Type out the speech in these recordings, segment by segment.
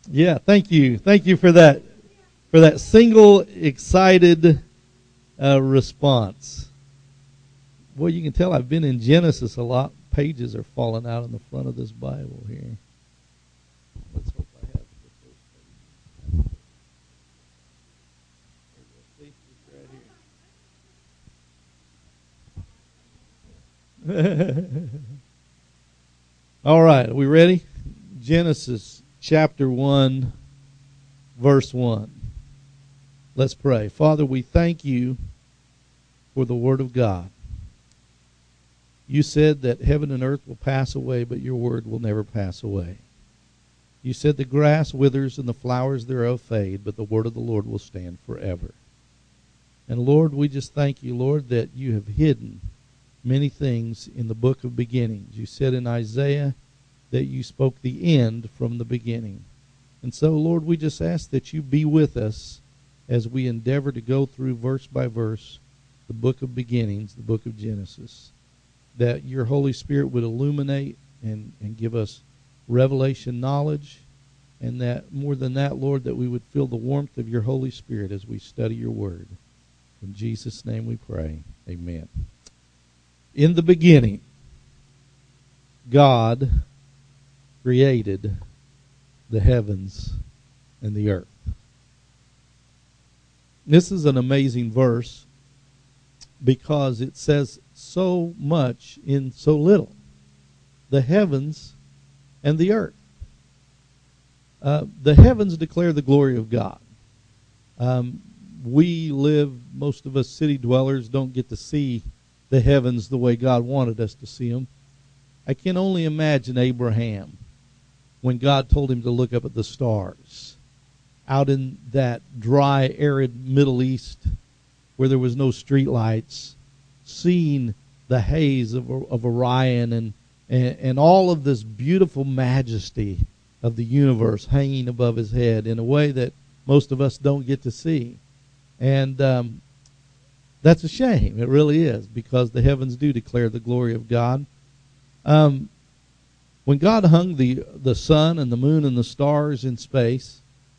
Yeah, thank you. Thank you for that single excited response. Boy, you can tell I've been in Genesis a lot. Pages are falling out in the front of this Bible here. Let's hope I have the first page. It's right here. All right, are we ready? Genesis chapter 1, verse 1. Let's pray. Father, we thank you for the Word of God. You said that heaven and earth will pass away, but your word will never pass away. You said the grass withers and the flowers thereof fade, but the word of the Lord will stand forever. And Lord, we just thank you, Lord, that you have hidden many things in the book of beginnings. You said in Isaiah that you spoke the end from the beginning. And so, Lord, we just ask that you be with us as we endeavor to go through verse by verse the book of beginnings, the book of Genesis. That your Holy Spirit would illuminate and give us revelation knowledge, and that more than that, Lord, that we would feel the warmth of your Holy Spirit as we study your word. In Jesus' name we pray. Amen. In the beginning, God created the heavens and the earth. This is an amazing verse because it says so much in so little. The heavens and the earth. The heavens declare the glory of God. We live, most of us city dwellers don't get to see the heavens the way God wanted us to see them. I can only imagine Abraham when God told him to look up at the stars out in that dry, arid Middle East where there was no street lights, seeing the haze of Orion and all of this beautiful majesty of the universe hanging above his head in a way that most of us don't get to see. And that's a shame. It really is, because the heavens do declare the glory of God. When God hung the sun and the moon and the stars in space,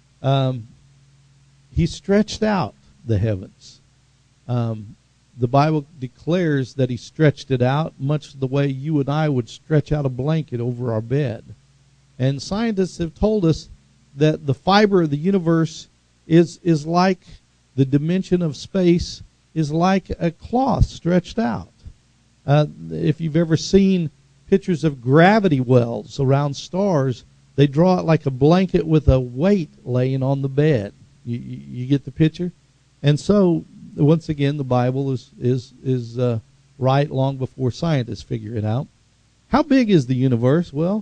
he stretched out the heavens. The Bible declares that he stretched it out much the way you and I would stretch out a blanket over our bed. And scientists have told us that the fiber of the universe is like the dimension of space, is like a cloth stretched out. If you've ever seen pictures of gravity wells around stars, they draw it like a blanket with a weight laying on the bed. You get the picture? And so, once again, the Bible is right long before scientists figure it out. How big is the universe? Well,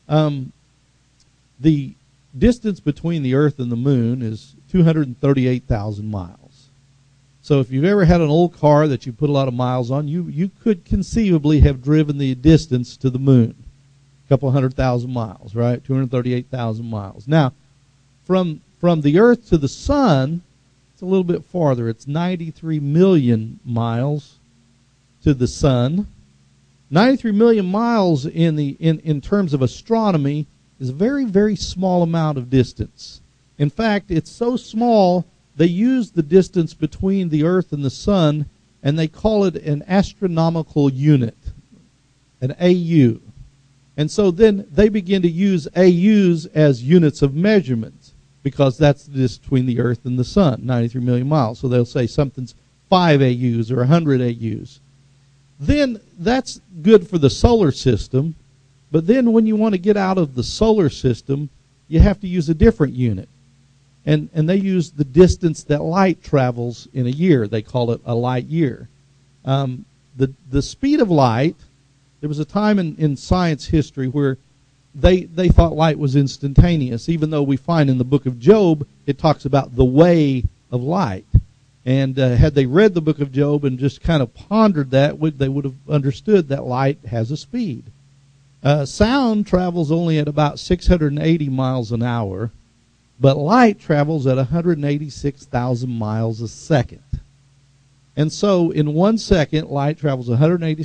the distance between the Earth and the Moon is 238,000 miles. So if you've ever had an old car that you put a lot of miles on, you could conceivably have driven the distance to the Moon. A couple 100,000 miles, right? 238,000 miles. Now, from the Earth to the Sun, it's a little bit farther. It's 93 million miles to the Sun. 93 million miles in terms of astronomy is a very, very small amount of distance. In fact, it's so small they use the distance between the Earth and the Sun, and they call it an astronomical unit, an AU. And so then they begin to use AUs as units of measurement, because that's the distance between the Earth and the Sun, 93 million miles. So they'll say something's 5 AUs or 100 AUs. Then that's good for the solar system, but then when you want to get out of the solar system, you have to use a different unit. And they use the distance that light travels in a year. They call it a light year. The speed of light, there was a time in science history where they thought light was instantaneous, even though we find in the book of Job it talks about the way of light. And had they read the book of Job and just kind of pondered that, they would have understood that light has a speed. Sound travels only at about 680 miles an hour, but light travels at 186,000 miles a second. And so in 1 second, light travels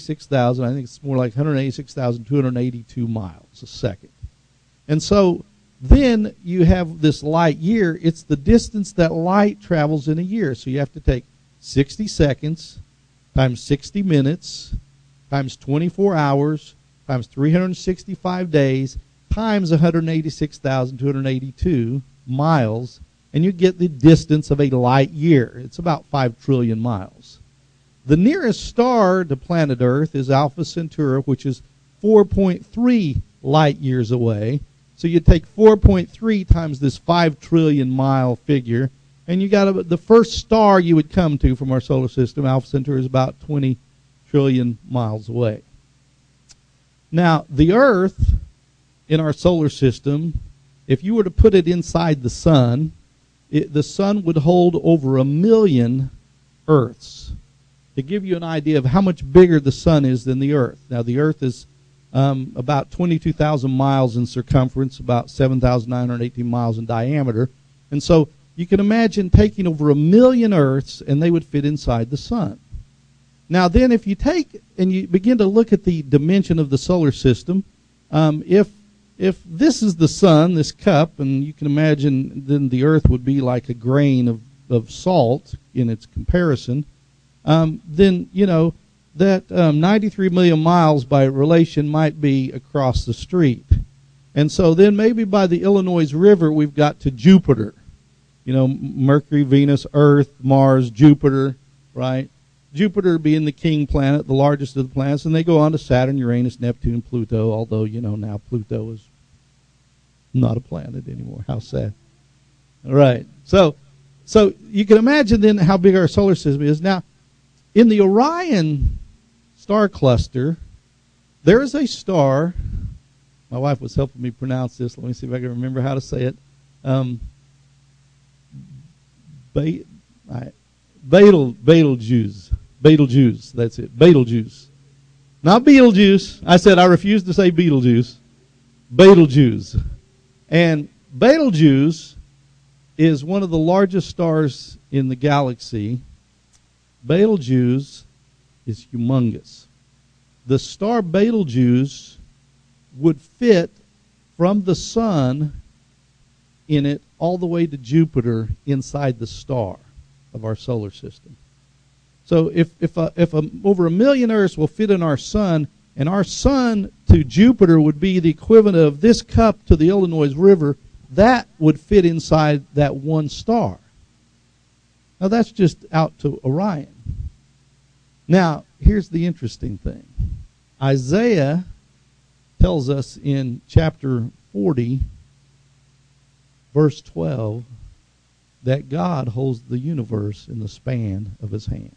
186,000, I think it's more like 186,282 miles a second. And so Then you have this light year. It's the distance that light travels in a year. So you have to take 60 seconds times 60 minutes times 24 hours times 365 days times 186,282 miles, and you get the distance of a light year. It's about 5 trillion miles. The nearest star to planet Earth is Alpha Centauri, which is 4.3 light years away. So you take 4.3 times this 5 trillion mile figure, and you got the first star you would come to from our solar system, Alpha Centauri, is about 20 trillion miles away. Now, the Earth in our solar system, if you were to put it inside the sun, the sun would hold over 1 million Earths. To give you an idea of how much bigger the sun is than the Earth. Now, the Earth is about 22,000 miles in circumference, about 7,918 miles in diameter. And so you can imagine taking over 1 million Earths, and they would fit inside the sun. Now, then, if you take and you begin to look at the dimension of the solar system, if this is the sun, this cup, and you can imagine then the Earth would be like a grain of salt in its comparison, then, you know, that 93 million miles by relation might be across the street. And so then maybe by the Illinois River we've got to Jupiter. You know, Mercury, Venus, Earth, Mars, Jupiter, right? Jupiter being the king planet, the largest of the planets, and they go on to Saturn, Uranus, Neptune, Pluto, although, you know, now Pluto is not a planet anymore. How sad. All right. So you can imagine then how big our solar system is. Now, in the Orion star cluster, there is a star. My wife was helping me pronounce this. Let me see if I can remember how to say it. Betelgeuse. Betelgeuse. That's it. Betelgeuse. Not Beetlejuice. I said I refuse to say Beetlejuice. Betelgeuse. And Betelgeuse is one of the largest stars in the galaxy. Betelgeuse is humongous. The star Betelgeuse would fit from the sun in it all the way to Jupiter inside the star of our solar system. So if over 1 million Earths will fit in our sun, and our sun to Jupiter would be the equivalent of this cup to the Illinois River, that would fit inside that one star. Now that's just out to Orion. Now, here's the interesting thing. Isaiah tells us in chapter 40, verse 12, that God holds the universe in the span of his hands.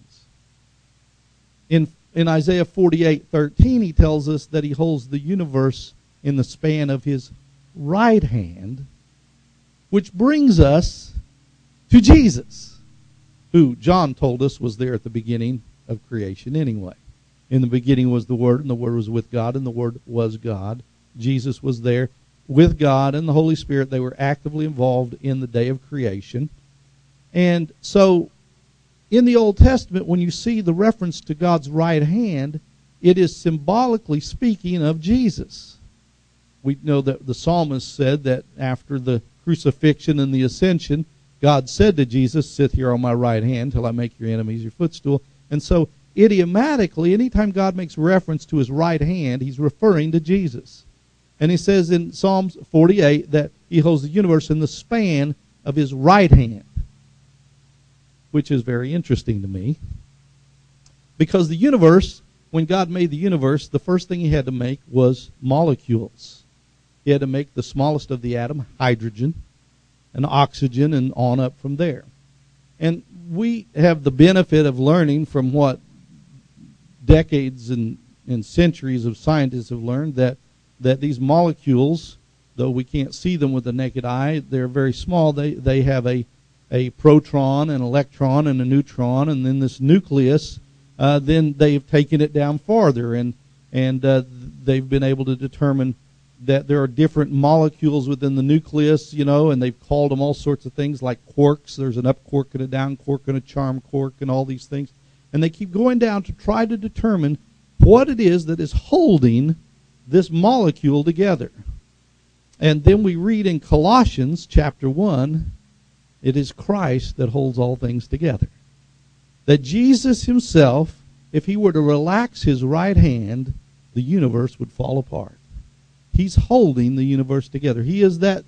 In Isaiah 48:13, he tells us that he holds the universe in the span of his right hand, which brings us to Jesus, who John told us was there at the beginning of creation anyway. In the beginning was the Word, and the Word was with God, and the Word was God. Jesus was there with God and the Holy Spirit. They were actively involved in the day of creation. And so in the Old Testament, when you see the reference to God's right hand, it is symbolically speaking of Jesus. We know that the psalmist said that after the crucifixion and the ascension, God said to Jesus, "Sit here on my right hand till I make your enemies your footstool." And so idiomatically, anytime God makes reference to his right hand, he's referring to Jesus. And he says in Psalms 48 that he holds the universe in the span of his right hand, which is very interesting to me. Because the universe, when God made the universe, the first thing he had to make was molecules. He had to make the smallest of the atom, hydrogen, and oxygen, and on up from there. And we have the benefit of learning from what decades and centuries of scientists have learned, that these molecules, though we can't see them with the naked eye, they're very small. They have a proton, an electron, and a neutron, and then this nucleus. Then they've taken it down farther, and they've been able to determine that there are different molecules within the nucleus, you know, and they've called them all sorts of things like quarks. There's an up quark and a down quark and a charm quark and all these things. And they keep going down to try to determine what it is that is holding this molecule together. And then we read in Colossians chapter 1, it is Christ that holds all things together. That Jesus himself, if he were to relax his right hand, the universe would fall apart. He's holding the universe together. He is that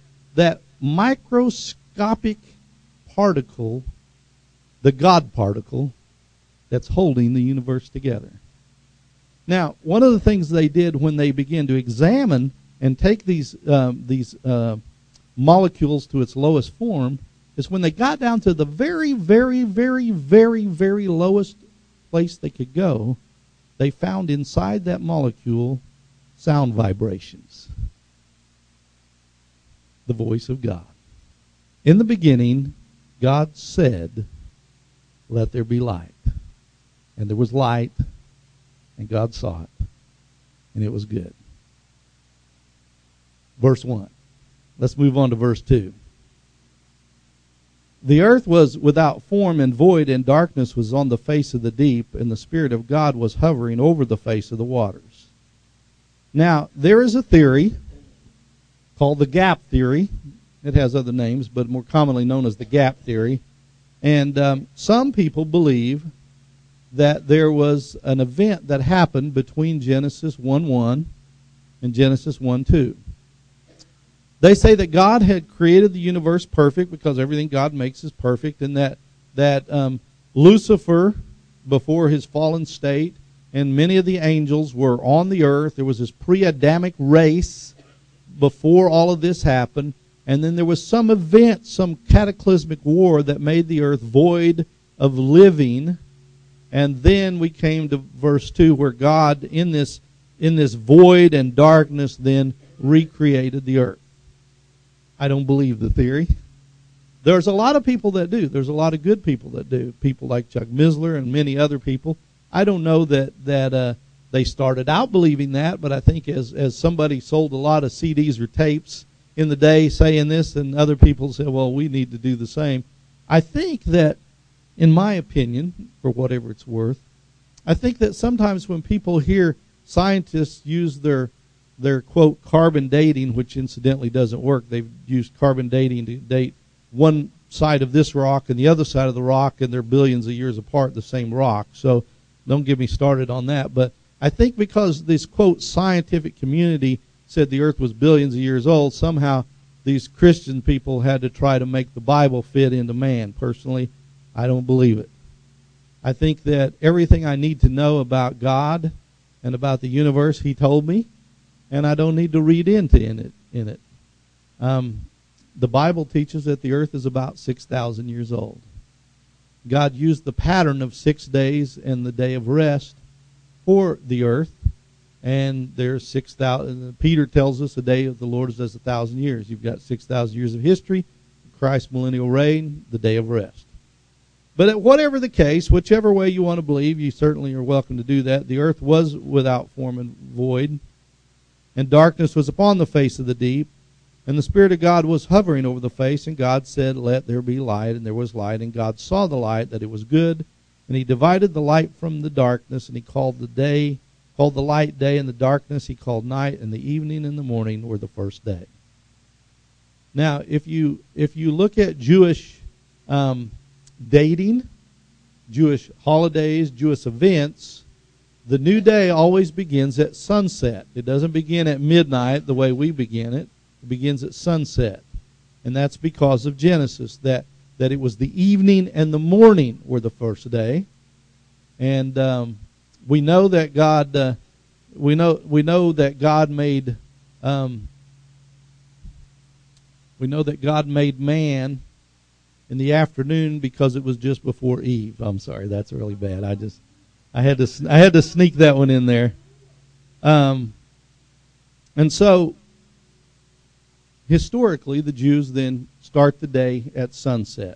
microscopic particle, the God particle, that's holding the universe together. Now, one of the things they did when they began to examine and take these molecules to its lowest form is when they got down to the very, very, very, very, very lowest place they could go, they found inside that molecule sound vibrations. The voice of God. In the beginning, God said, "Let there be light." And there was light, and God saw it, and it was good. Verse 1. Let's move on to verse 2. The earth was without form and void, and darkness was on the face of the deep, and the Spirit of God was hovering over the face of the waters. Now, there is a theory called the gap theory. It has other names, but more commonly known as the gap theory. And some people believe that there was an event that happened between Genesis 1:1 and Genesis 1:2. They say that God had created the universe perfect because everything God makes is perfect, and that Lucifer, before his fallen state, and many of the angels were on the earth. There was this pre-Adamic race before all of this happened, and then there was some event, some cataclysmic war that made the earth void of living, and then we came to verse 2 where God, in this void and darkness, then recreated the earth. I don't believe the theory. There's a lot of people that do. There's a lot of good people that do. People like Chuck Missler and many other people. I don't know that they started out believing that, but I think as somebody sold a lot of CDs or tapes in the day saying this, and other people said, well, we need to do the same. I think that, in my opinion, for whatever it's worth, I think that sometimes when people hear scientists use their quote carbon dating, which incidentally doesn't work. They've used carbon dating to date one side of this rock and the other side of the rock, and they're billions of years apart, the same rock. So don't get me started on that. But I think because this quote scientific community said the earth was billions of years old, somehow these Christian people had to try to make the Bible fit into man. Personally, I don't believe it. I think that everything I need to know about God and about the universe, he told me, and I don't need to read into it. The Bible teaches that the earth is about 6,000 years old. God used the pattern of 6 days and the day of rest for the earth, and there's 6,000. Peter tells us the day of the Lord is as 1,000 years. You've got 6,000 years of history, Christ's millennial reign, the day of rest. But whatever the case, whichever way you want to believe, you certainly are welcome to do that. The earth was without form and void, and darkness was upon the face of the deep, and the Spirit of God was hovering over the face, and God said, "Let there be light," and there was light, and God saw the light, that it was good, and he divided the light from the darkness, and he called the light day, and the darkness he called night, and the evening and the morning were the first day. Now, if you look at Jewish dating, Jewish holidays, Jewish events, the new day always begins at sunset. It doesn't begin at midnight the way we begin it. It begins at sunset. And that's because of Genesis, that it was the evening and the morning were the first day. And we know that God we know that God made man in the afternoon because it was just before Eve. I'm sorry, that's really bad. I had to sneak that one in there. And so historically, the Jews then start the day at sunset.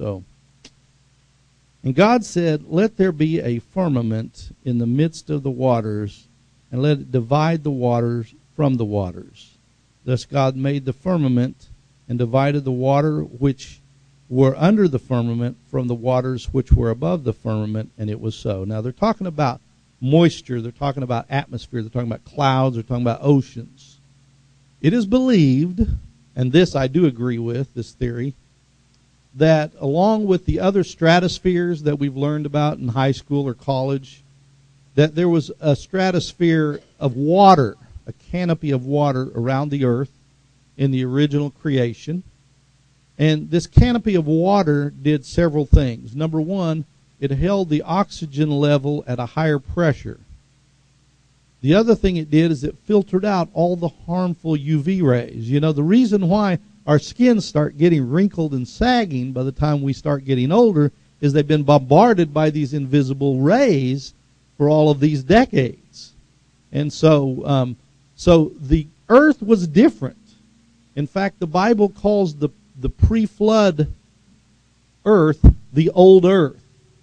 And God said, "Let there be a firmament in the midst of the waters, and let it divide the waters from the waters." Thus God made the firmament and divided the water which were under the firmament from the waters which were above the firmament, and it was so. Now they're talking about moisture, they're talking about atmosphere, they're talking about clouds, they're talking about oceans. It is believed, and this I do agree with, this theory, that along with the other stratospheres that we've learned about in high school or college, that there was a stratosphere of water, a canopy of water around the earth in the original creation. And this canopy of water did several things. Number one, it held the oxygen level at a higher pressure. The other thing it did is it filtered out all the harmful UV rays. You know, the reason why our skins start getting wrinkled and sagging by the time we start getting older is they've been bombarded by these invisible rays for all of these decades. And so the earth was different. In fact, the Bible calls the pre-flood earth the old earth,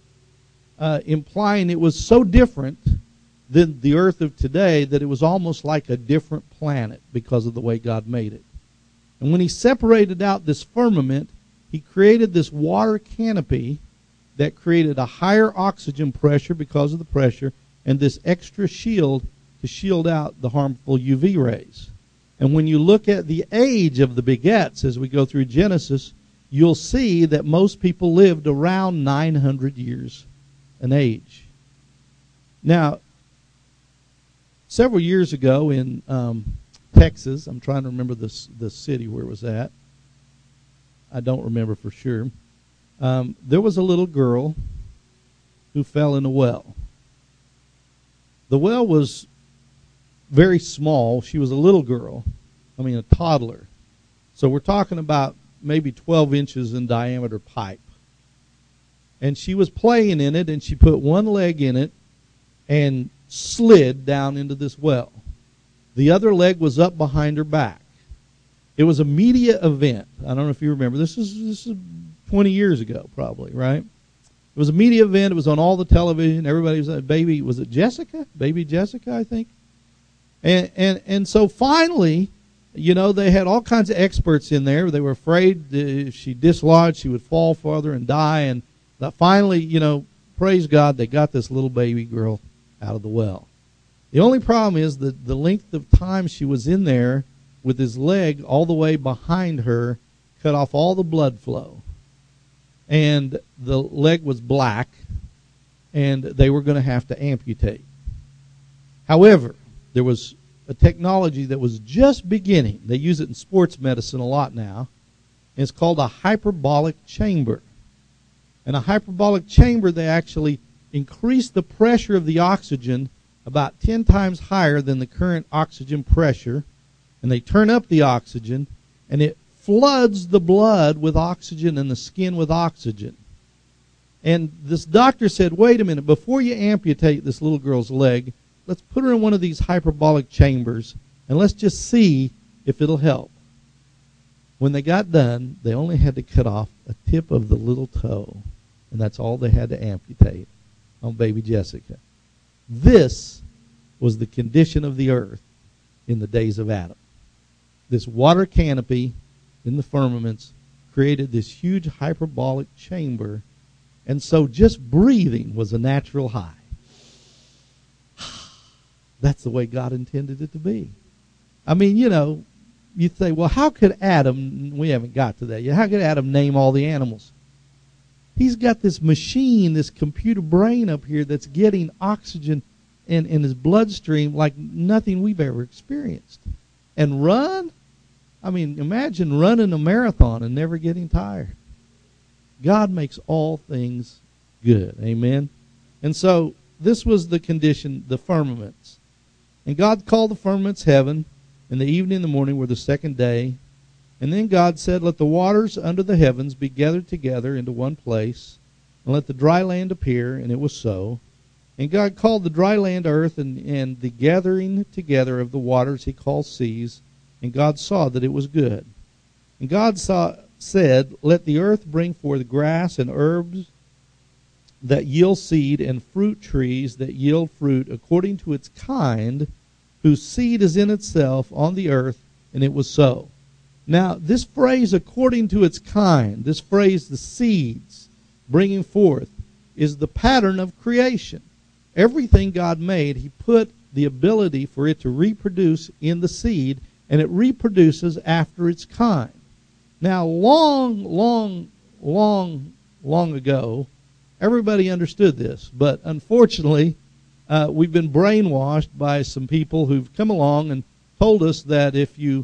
implying it was so different than the earth of today that it was almost like a different planet because of the way God made it. And when he separated out this firmament, he created this water canopy that created a higher oxygen pressure because of the pressure and this extra shield to shield out the harmful UV rays. And when you look at the age of the begets as we go through Genesis, you'll see that most people lived around 900 years in age. Now, several years ago in Texas, I'm trying to remember the city where it was at. I don't remember for sure. There was a little girl who fell in a well. The well was very small. She was a little girl. I mean, a toddler. So we're talking about maybe 12 inches in diameter pipe. And she was playing in it, and she put one leg in it and slid down into this well. The other leg was up behind her back. It was a media event. I don't know if you remember. This is 20 years ago, probably, right? It was a media event. It was on all the television. Everybody was baby. Was it Jessica? Baby Jessica, I think. And so finally, you know, they had all kinds of experts in there. They were afraid that if she dislodged, she would fall further and die. And finally, you know, praise God, they got this little baby girl out of the well. The only problem is that the length of time she was in there with his leg all the way behind her cut off all the blood flow. And the leg was black, and they were going to have to amputate. However, there was a technology that was just beginning. They use it in sports medicine a lot now. And it's called a hyperbolic chamber. In a hyperbolic chamber, they actually increase the pressure of the oxygen about 10 times higher than the current oxygen pressure, and they turn up the oxygen, and it floods the blood with oxygen and the skin with oxygen. And this doctor said, wait a minute, before you amputate this little girl's leg, let's put her in one of these hyperbolic chambers, and let's just see if it'll help. When they got done, they only had to cut off a tip of the little toe, and that's all they had to amputate on baby Jessica. This was the condition of the earth in the days of Adam. This water canopy in the firmaments created this huge hyperbolic chamber, and so just breathing was a natural high. That's the way God intended it to be. I mean, you know, you say, well, how could Adam, we haven't got to that yet, how could Adam name all the animals? He's got this machine, this computer brain up here that's getting oxygen in his bloodstream like nothing we've ever experienced. And run? I mean, imagine running a marathon and never getting tired. God makes all things good. Amen? And so this was the condition, the firmaments. And God called the firmaments heaven, and the evening and the morning were the second day. And then God said, let the waters under the heavens be gathered together into one place, and let the dry land appear, and it was so. And God called the dry land earth, and the gathering together of the waters he called seas. And God saw that it was good. And God said, let the earth bring forth grass and herbs that yield seed, and fruit trees that yield fruit according to its kind, whose seed is in itself on the earth, and it was so. Now, this phrase, according to its kind, this phrase, the seeds bringing forth, is the pattern of creation. Everything God made, he put the ability for it to reproduce in the seed, and it reproduces after its kind. Now, long ago, everybody understood this, but unfortunately, we've been brainwashed by some people who've come along and told us that if you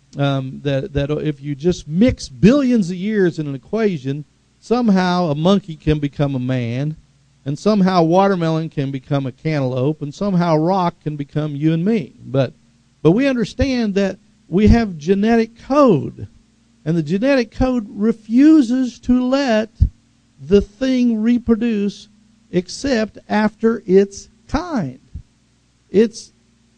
if you just mix billions of years in an equation, somehow a monkey can become a man, and somehow watermelon can become a cantaloupe, and somehow rock can become you and me. But we understand that we have genetic code, and the genetic code refuses to let the thing reproduce except after its kind. It's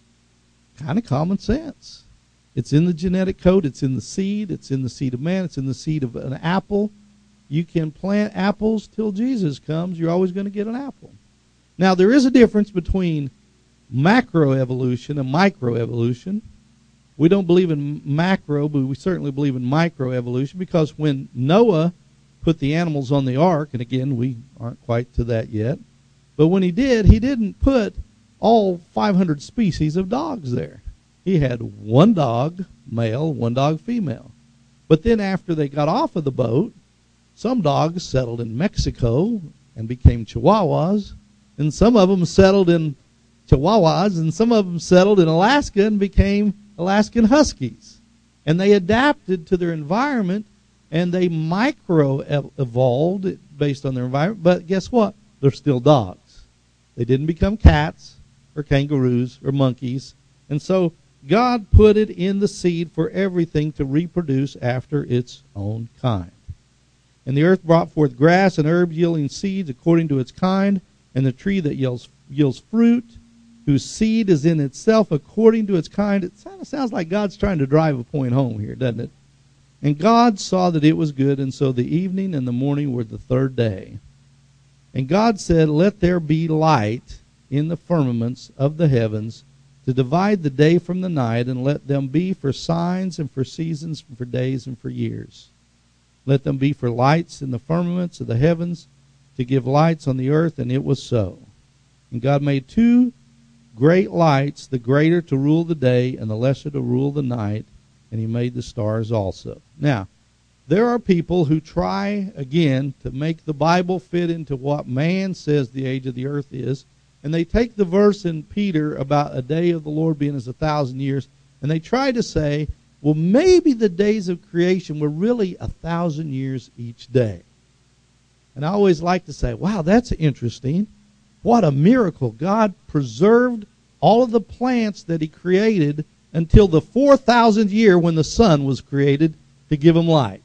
kind of common sense. It's in the genetic code. It's in the seed. It's in the seed of man. It's in the seed of an apple. You can plant apples till Jesus comes. You're always going to get an apple. Now, there is a difference between macroevolution and microevolution. We don't believe in macro, but we certainly believe in microevolution, because when Noah put the animals on the ark, and again, we aren't quite to that yet, but when he didn't put all 500 species of dogs there. He had one dog male, one dog female. But then after they got off of the boat, some dogs settled in Mexico and became Chihuahuas, and some of them settled in Chihuahuas, and some of them settled in Alaska and became Alaskan Huskies. And they adapted to their environment, and they micro-evolved based on their environment. But guess what? They're still dogs. They didn't become cats or kangaroos or monkeys. And so God put it in the seed for everything to reproduce after its own kind. And the earth brought forth grass and herbs yielding seeds according to its kind, and the tree that yields fruit, whose seed is in itself according to its kind. It kind of sounds like God's trying to drive a point home here, doesn't it? And God saw that it was good, and so the evening and the morning were the third day. And God said, let there be light in the firmaments of the heavens to divide the day from the night, and let them be for signs and for seasons and for days and for years. Let them be for lights in the firmaments of the heavens to give lights on the earth, and it was so. And God made two great lights, the greater to rule the day and the lesser to rule the night, and he made the stars also. Now, there are people who try, again, to make the Bible fit into what man says the age of the earth is, and they take the verse in Peter about a day of the Lord being as 1,000 years, and they try to say, well, maybe the days of creation were really 1,000 years each day. And I always like to say, wow, that's interesting. What a miracle. God preserved all of the plants that he created until the 4,000th year when the sun was created to give them light.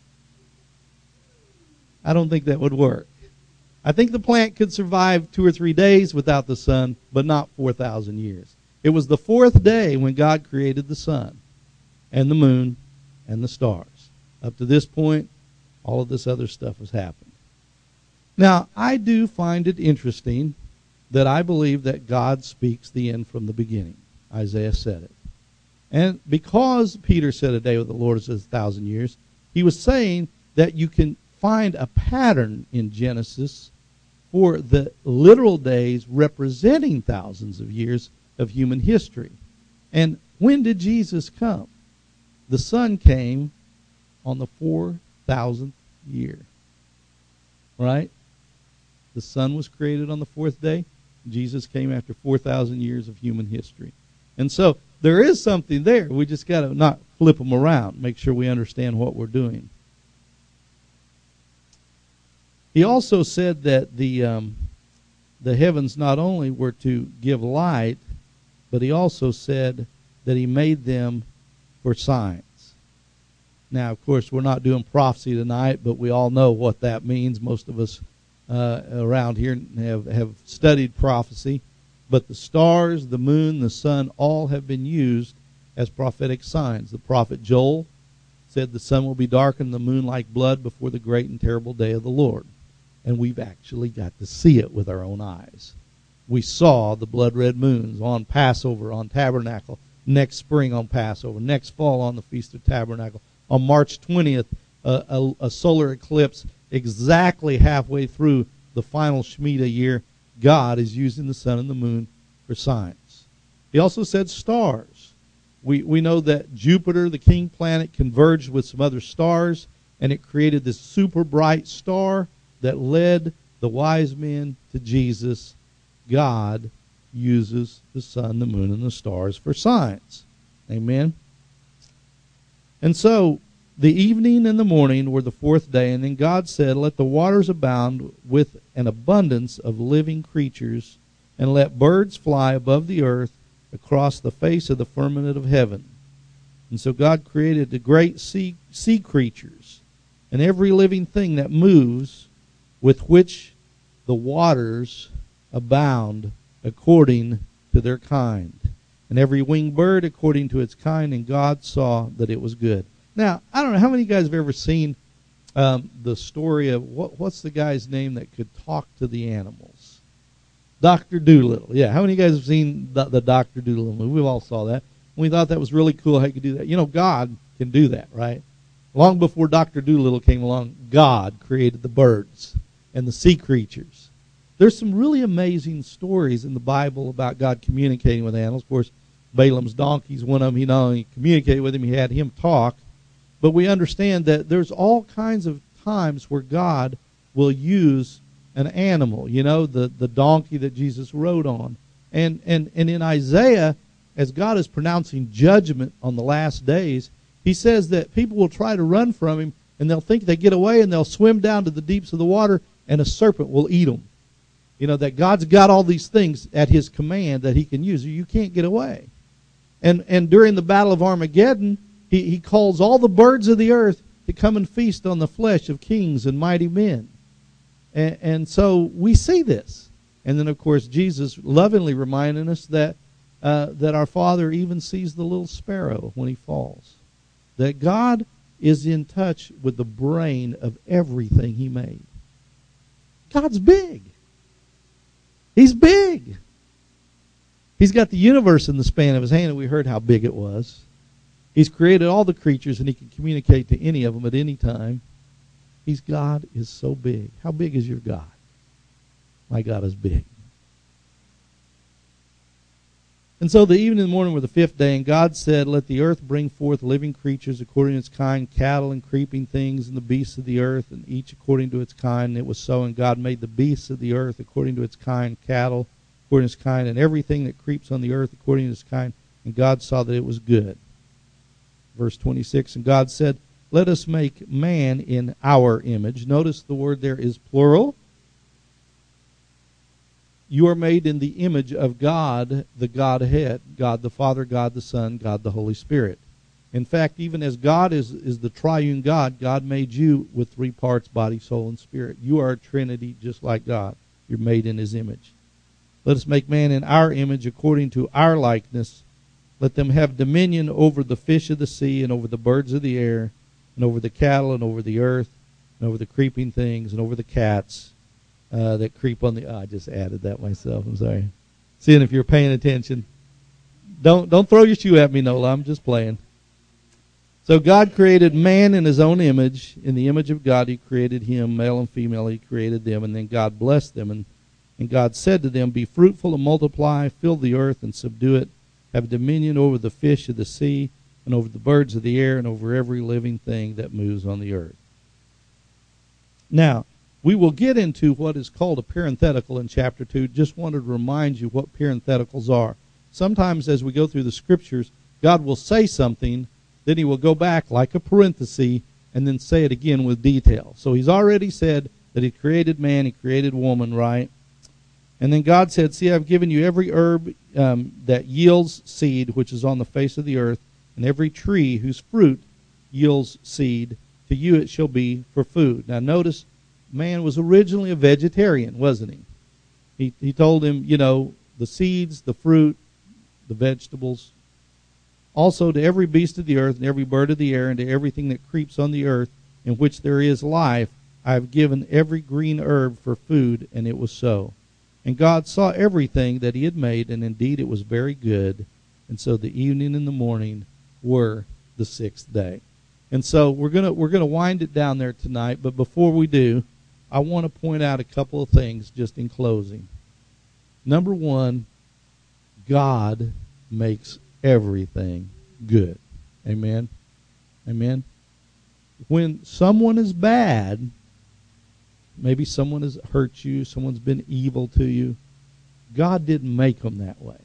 I don't think that would work. I think the plant could survive 2 or 3 days without the sun, but not 4,000 years. It was the fourth day when God created the sun and the moon and the stars. Up to this point, all of this other stuff has happened. Now, I do find it interesting that I believe that God speaks the end from the beginning. Isaiah said it. And because Peter said a day with the Lord is 1,000 years, he was saying that you can find a pattern in Genesis for the literal days representing thousands of years of human history. And when did Jesus come? The Son came on the 4,000th year. Right? The Son was created on the fourth day. Jesus came after 4,000 years of human history. And so there is something there. We just got to not flip them around, make sure we understand what we're doing. He also said that the heavens not only were to give light, but he also said that he made them for signs. Now, of course, we're not doing prophecy tonight, but we all know what that means. Most of us around here have studied prophecy. But the stars, the moon, the sun, all have been used as prophetic signs. The prophet Joel said the sun will be darkened, the moon like blood before the great and terrible day of the Lord. And we've actually got to see it with our own eyes. We saw the blood-red moons on Passover, on Tabernacle, next spring on Passover, next fall on the Feast of Tabernacle. On March 20th, a solar eclipse exactly halfway through the final Shemitah year. God is using the sun and the moon for signs. He also said stars. We know that Jupiter, the king planet, converged with some other stars, and it created this super bright star that led the wise men to Jesus. God uses the sun, the moon, and the stars for signs. Amen? And so, the evening and the morning were the fourth day, and then God said, let the waters abound with an abundance of living creatures, and let birds fly above the earth across the face of the firmament of heaven. And so God created the great sea creatures, and every living thing that moves, with which the waters abound according to their kind, and every winged bird according to its kind, and God saw that it was good. Now, I don't know how many of you guys have ever seen the story of, what's the guy's name that could talk to the animals? Dr. Dolittle. Yeah, how many of you guys have seen the Dr. Dolittle movie? We all saw that. We thought that was really cool how he could do that. You know, God can do that, right? Long before Dr. Dolittle came along, God created the birds and the sea creatures. There's some really amazing stories in the Bible about God communicating with animals. Of course, Balaam's donkey is one of them. He not only communicated with him, he had him talk. But we understand that there's all kinds of times where God will use an animal. You know, the donkey that Jesus rode on. And in Isaiah, as God is pronouncing judgment on the last days, he says that people will try to run from him, and they'll think they get away, and they'll swim down to the deeps of the water, and a serpent will eat them. You know, that God's got all these things at his command that he can use. You can't get away. And during the Battle of Armageddon, he calls all the birds of the earth to come and feast on the flesh of kings and mighty men. And so we see this. And then, of course, Jesus lovingly reminding us that our Father even sees the little sparrow when he falls. That God is in touch with the brain of everything he made. God's big. He's big. He's got the universe in the span of his hand, and we heard how big it was. He's created all the creatures, and he can communicate to any of them at any time. God is so big. How big is your God? My God is big. And so the evening and the morning were the fifth day, and God said, let the earth bring forth living creatures according to its kind, cattle and creeping things, and the beasts of the earth, and each according to its kind. And it was so, and God made the beasts of the earth according to its kind, cattle according to its kind, and everything that creeps on the earth according to its kind. And God saw that it was good. Verse 26, and God said, let us make man in our image. Notice the word there is plural. You are made in the image of God, the Godhead, God the Father, God the Son, God the Holy Spirit. In fact, even as God is the triune God, God made you with three parts, body, soul, and spirit. You are a Trinity just like God. You're made in his image. Let us make man in our image according to our likeness. Let them have dominion over the fish of the sea and over the birds of the air and over the cattle and over the earth and over the creeping things and over the cats that creep on the... I just added that myself. I'm sorry. Seeing if you're paying attention. Don't throw your shoe at me, Nola. I'm just playing. So God created man in his own image. In the image of God he created him, male and female he created them, and then God blessed them. And God said to them, be fruitful and multiply, fill the earth and subdue it, have dominion over the fish of the sea and over the birds of the air and over every living thing that moves on the earth. Now, we will get into what is called a parenthetical in chapter 2. Just wanted to remind you what parentheticals are. Sometimes as we go through the scriptures, God will say something, then he will go back like a parenthesis, and then say it again with detail. So he's already said that he created man, he created woman, right? And then God said, see, I've given you every herb that yields seed, which is on the face of the earth, and every tree whose fruit yields seed. To you it shall be for food. Now notice, man was originally a vegetarian, wasn't he? He told him, you know, the seeds, the fruit, the vegetables. Also to every beast of the earth and every bird of the air and to everything that creeps on the earth in which there is life, I have given every green herb for food, and it was so. And God saw everything that he had made, and indeed it was very good. And so the evening and the morning were the sixth day. And so we're gonna wind it down there tonight, but before we do, I want to point out a couple of things just in closing. Number one, God makes everything good. Amen. Amen. When someone is bad, maybe someone has hurt you, someone's been evil to you, God didn't make them that way.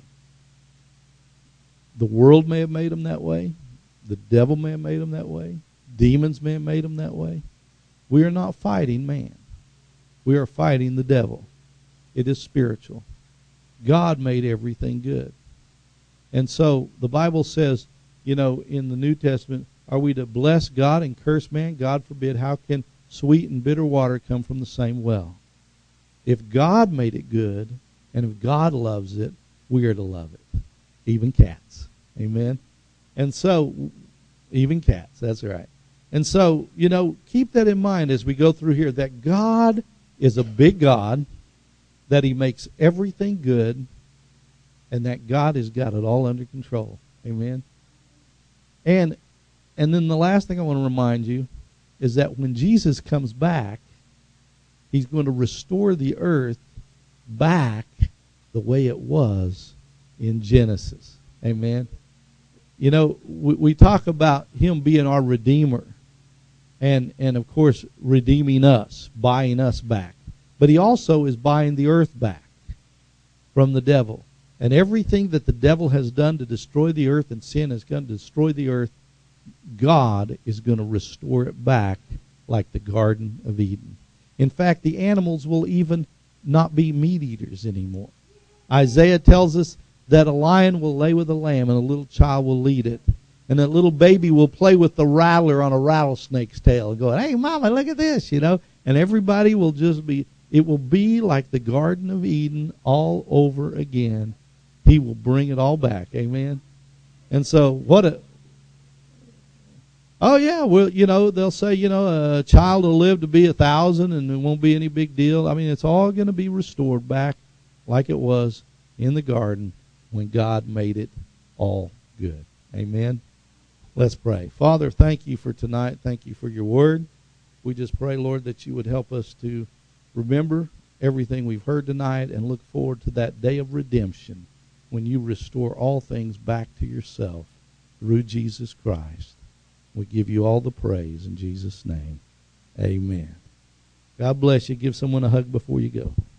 The world may have made them that way. The devil may have made them that way. Demons may have made them that way. We are not fighting man. We are fighting the devil. It is spiritual. God made everything good. And so the Bible says, in the New Testament, are we to bless God and curse man? God forbid. How can sweet and bitter water come from the same well? If God made it good, and if God loves it, we are to love it. Even cats. Amen? And so, even cats, that's right. And so, keep that in mind as we go through here, that God is a big God, that he makes everything good, and that God has got it all under control. Amen? And then the last thing I want to remind you is that when Jesus comes back, he's going to restore the earth back the way it was in Genesis. Amen? We talk about him being our Redeemer and of course, redeeming us, buying us back. But he also is buying the earth back from the devil. And everything that the devil has done to destroy the earth and sin has done to destroy the earth, God is going to restore it back like the Garden of Eden. In fact, the animals will even not be meat eaters anymore. Isaiah tells us that a lion will lay with a lamb and a little child will lead it. And that little baby will play with the rattler on a rattlesnake's tail and go, hey, Mama, look at this, And everybody will it will be like the Garden of Eden all over again. He will bring it all back. Amen? And so oh, yeah, well, they'll say, a child will live to be 1,000 and it won't be any big deal. I mean, it's all going to be restored back like it was in the garden when God made it all good. Amen? Let's pray. Father, thank you for tonight. Thank you for your word. We just pray, Lord, that you would help us to remember everything we've heard tonight and look forward to that day of redemption when you restore all things back to yourself through Jesus Christ. We give you all the praise in Jesus' name. Amen. God bless you. Give someone a hug before you go.